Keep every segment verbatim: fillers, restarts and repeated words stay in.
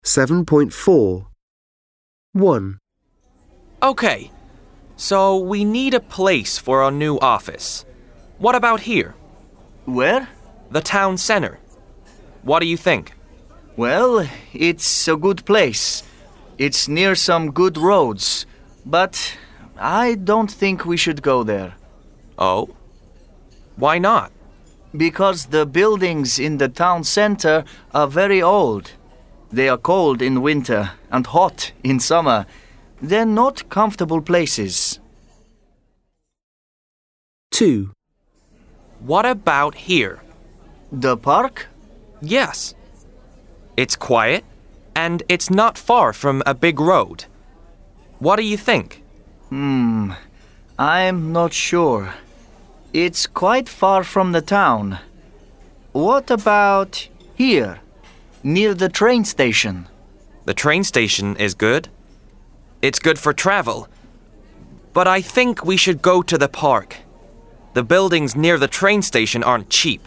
seven point four. one. Okay, so we need a place for our new office. What about here? Where? The town center. What do you think? Well, it's a good place. It's near some good roads, but I don't think we should go there. Oh? Why not? Because the buildings in the town center are very old. They are cold in winter and hot in summer. They're not comfortable places. two. What about here? The park? Yes. It's quiet, and it's not far from a big road. What do you think? Hmm, I'm not sure. It's quite far from the town. What about here, near the train station? The train station is good. It's good for travel. But I think we should go to the park. The buildings near the train station aren't cheap.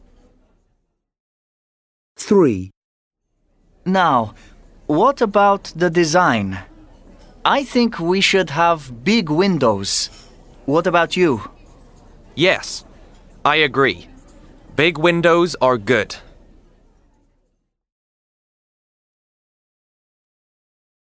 three. Now, what about the design? I think we should have big windows. What about you? Yes, I agree. Big windows are good.